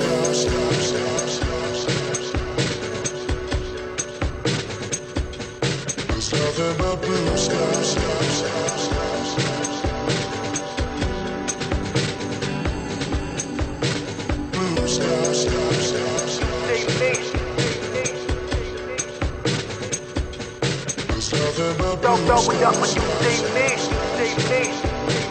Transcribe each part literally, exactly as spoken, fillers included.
Nothing but blue skies. Blue skies. There's nothing but blue skies. Don't know it up when you see me. See me.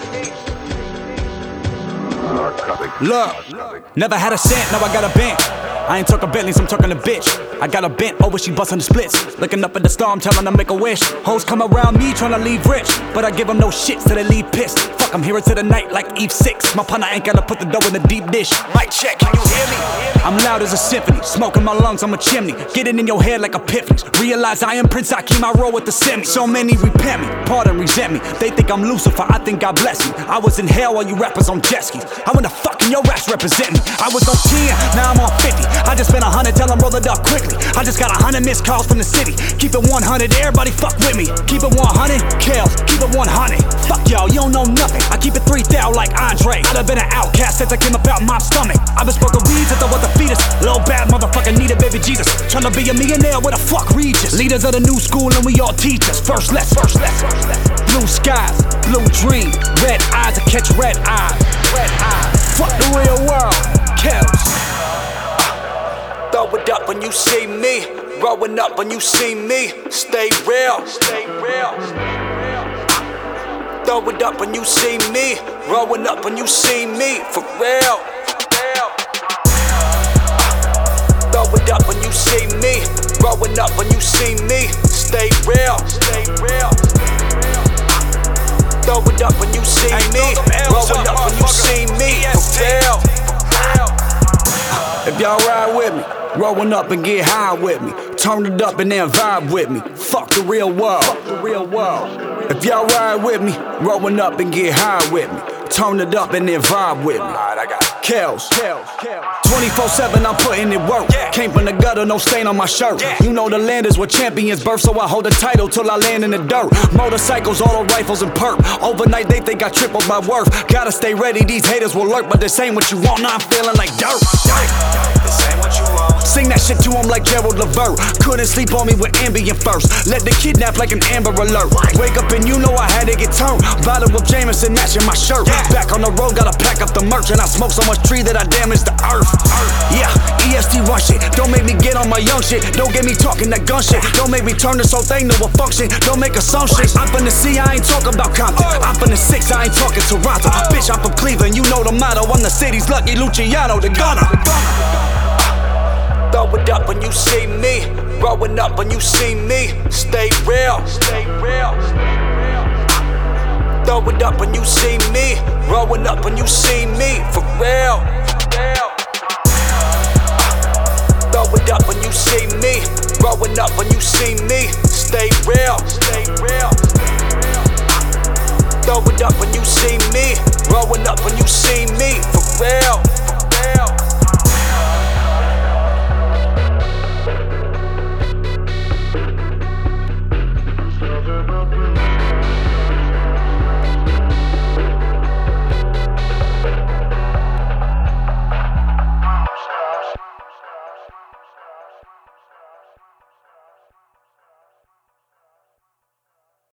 Look, never had a cent, now I got a bent. I ain't talking Bentleys, I'm talking a bitch. I got a bent over, she bustin' the splits. Looking up at the star, I'm telling her make a wish. Hoes come around me tryna leave rich, but I give them no shit so they leave pissed. Fuck, I'm here to the night like Eve six. My partner ain't gotta put the dough in the deep dish. Mic check, can you hear me? I'm loud as a symphony, smoke in my lungs, I'm a chimney. Get it in your head like epiphanies. Realize I am Prince, I keep my roll with the semi. So many repent me, pardon, resent me. They think I'm Lucifer, I think God bless me. I was in hell while you rappers on jet skis. I wanna fucking your ass represent me. I was on ten, now I'm on fifty. I just spent a hundred, tell them roll it up quickly. I just got a hundred missed calls from the city. Keep it one hundred, everybody fuck with me. Keep it one hundred, Kels, keep it one hundred. Fuck y'all, you don't know nothing. I keep it three thousand like Andre. I'd have been an outcast since I came up out my stomach. I've been smoking weed since I was a fetus. Little bad motherfucker need a baby Jesus. Tryna be a millionaire with a fuck Regis. Leaders of the new school and we all teachers. First less, first less. Blue skies, blue dreams, red eyes to catch red eyes. Red eyes. Fuck the real world, Kels. Throw it up when you see me. Growing up when you see me. Stay real. Stay real. Throw it up when you see me. Growing up when you see me. For real. Throw it up when you see me. Growing up when you see me. Stay real. Stay real. Throw it up when you see me. Growing up when you see me. For real. If y'all ride with me, growing up and get high with me. Turn it up and then vibe with me. Fuck the real world. Fuck the real world. If y'all ride with me, growing up and get high with me. Turn it up and then vibe with me. Alright, I got Kels. twenty-four seven, I'm putting it work. Came from the gutter, no stain on my shirt. You know the land is where champions birth, so I hold the title till I land in the dirt. Motorcycles, auto rifles, and perp. Overnight they think I tripled my worth. Gotta stay ready, these haters will lurk, but this ain't what you want. Now I'm feeling like dirt. This ain't what you want. Sing that shit to him like Gerald Levert. Couldn't sleep on me with Ambien first. Let the kidnap like an Amber Alert. Wake up and you know I had to get turned. Bottle of Jameson matching my shirt. Back on the road, gotta pack up the merch. And I smoke so much tree that I damage the earth. Yeah, E S T run shit. Don't make me get on my young shit. Don't get me talking that gun shit. Don't make me turn this whole thing to a function. Don't make assumptions. I'm from the C, I ain't talking about Compton. I'm from the six, I ain't talking Toronto. Bitch, I'm from Cleveland, you know the motto. I'm the city's lucky Luciano, the gunner. Throw it up when you see me. Growing up when you see me. Stay real. Stay real. Throw it up when you see me. Growing up when you see me. For real. Throw it up when you see me. Growing up when you see me. Stay real. Stay real. Throw it up when you see me. Growing up when you see me. For real.